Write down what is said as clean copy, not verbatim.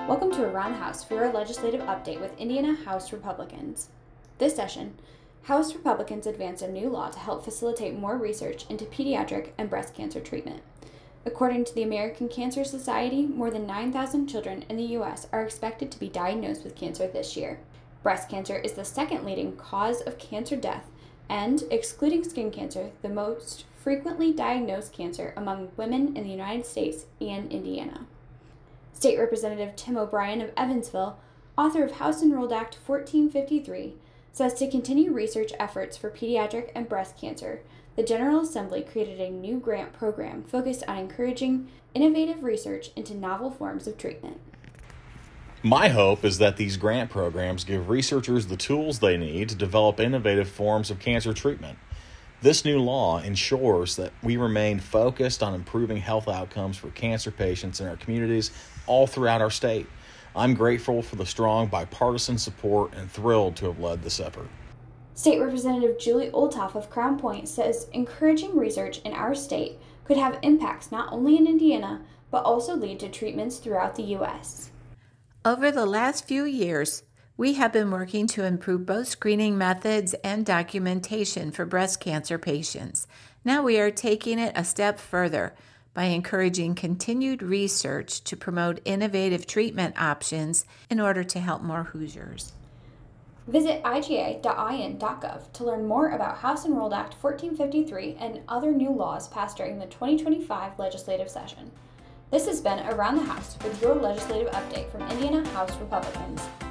Welcome to Around the House for your legislative update with Indiana House Republicans. This session, House Republicans advanced a new law to help facilitate more research into pediatric and breast cancer treatment. According to the American Cancer Society, more than 9,000 children in the U.S. are expected to be diagnosed with cancer this year. Breast cancer is the second leading cause of cancer death and, excluding skin cancer, the most frequently diagnosed cancer among women in the United States and Indiana. State Representative Tim O'Brien of Evansville, author of House Enrolled Act 1453, says to continue research efforts for pediatric and breast cancer, the General Assembly created a new grant program focused on encouraging innovative research into novel forms of treatment. My hope is that these grant programs give researchers the tools they need to develop innovative forms of cancer treatment. This new law ensures that we remain focused on improving health outcomes for cancer patients in our communities all throughout our state. I'm grateful for the strong bipartisan support and thrilled to have led this effort. State Representative Julie Olthoff of Crown Point says encouraging research in our state could have impacts not only in Indiana, but also lead to treatments throughout the U.S. Over the last few years, we have been working to improve both screening methods and documentation for breast cancer patients. Now we are taking it a step further by encouraging continued research to promote innovative treatment options in order to help more Hoosiers. Visit iga.in.gov to learn more about House Enrolled Act 1453 and other new laws passed during the 2025 legislative session. This has been Around the House with your legislative update from Indiana House Republicans.